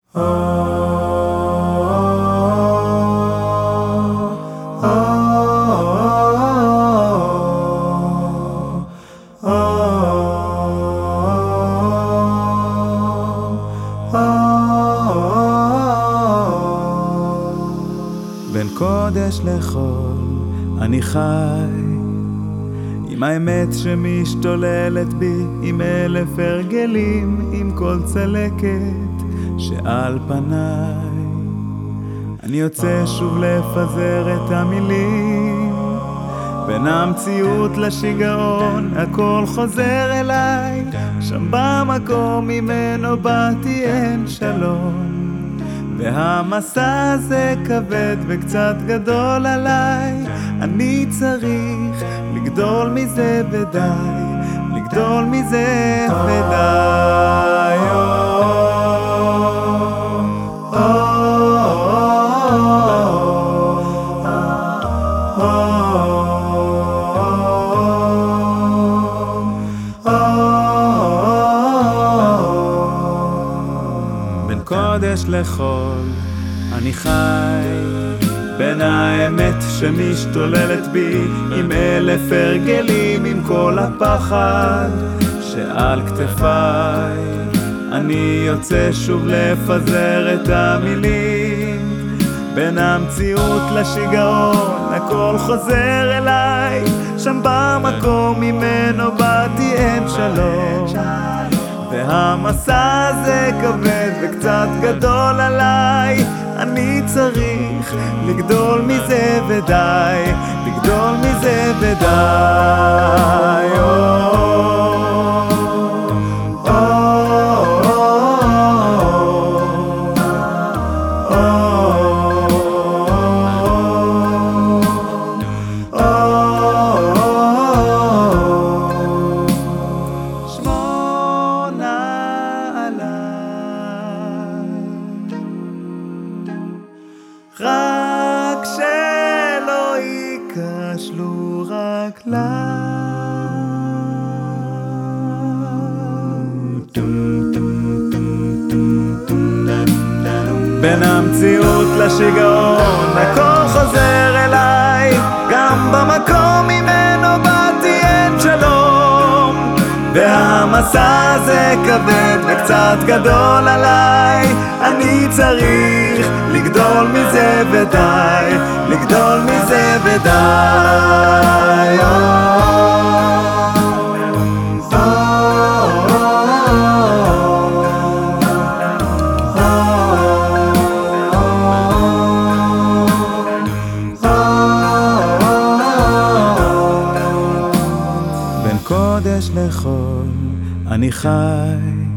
בין קודש לחול אני חי, עם האמת שמשתוללת בי, עם אלף הרגלים, עם כל צלקת שעל פניי. אני יוצא שוב לפזר את המילים, בין המציאות לשיגעון הכל חוזר אליי, שם במקום ממנו באתי אין שלום. והמסע הזה כבד וקצת גדול עליי, אני צריך לגדול מזה ודי, לגדול מזה ודי. בין קודש לחול אני חי, בין האמת שמשתוללת בי, עם אלף הרגלים, עם כל הפחד שעל כתפיי. אני יוצא שוב לפזר את המילים, בין המציאות לשיגעון הכל חוזר אליי, שם במקום ממנו באתי אין שלום. והמסע הזה כבד וקצת גדול עליי, אני צריך לגדול מזה ודי, לגדול מזה ודי. רק שלא ייכשלו רק לה. בין המציאות לשיגעון הכל חוזר אליי, גם במקום ממנו באתי אין שלום. והמסע הזה כבד וקצת גדול עליי, אני צריך לגדול מזה ודי, לגדול מזה ודי. בין קודש לחול אני חי,